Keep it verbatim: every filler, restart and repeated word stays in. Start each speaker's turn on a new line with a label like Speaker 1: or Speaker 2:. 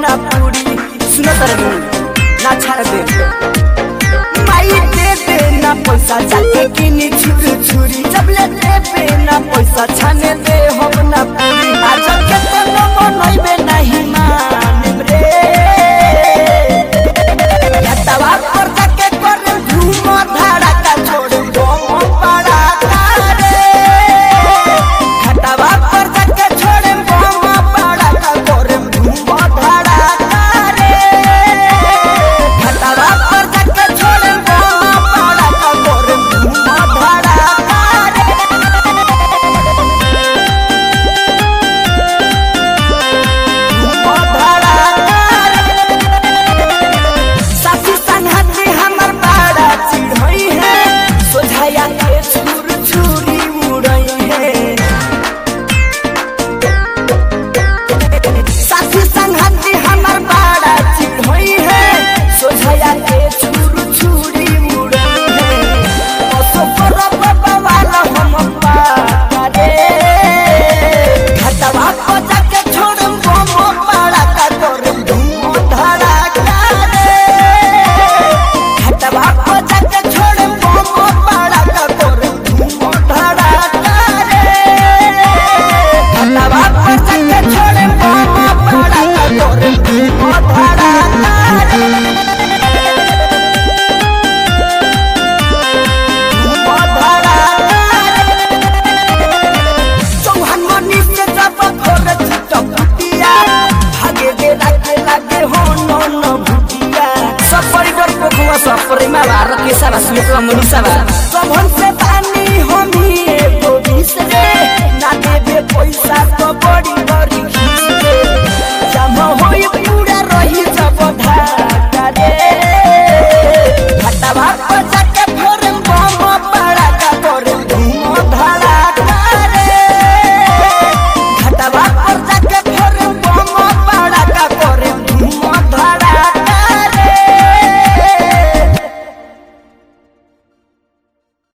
Speaker 1: ना पूरी सुनो तरनु ना छाड़ दे माई दे दे ना पैसा जाके किनी छुरी छुरी जब ले दे ना पैसा छाने दे हम ना पूरी आज के तो मनइबे नहीं मान रे यातवा पर जाके कर धूम धड़का छोड़ बम पड़ा रे खतवा पर जाके छोड़ बम पड़ा कर धूम धड़का रे खतवा पर जाके छोड़ बम पड़ा कर धूम धड़का रे धूम धड़का साथी संगति हमर बड़ा चिढ़ई है सोझाया के छुर छुरी उड़ई है साथी संगति हमर बड़ा चिढ़ई है सोझाया के छुर छुरी उड़ई है ओसो परब बवाला हम पारे घटवा को जाके छोड़ बम पड़ा का कर धूम धड़का रे घटवा को जाके छोड़ बम पड़ा का कर धूम धड़का रे घटवा को जाके छोड़ बम पड़ा का कर धूम धड़का रे धूम धड़का चौहान मनी से जब खोर चिटपुटिया भागे दे लागे लागे हो न न भुटिया सब परिवार को खुआ सब परिमा बार के सारा सुख मनी सारा सबन से पानी होमी एगो बिस रे ना देबे पैसा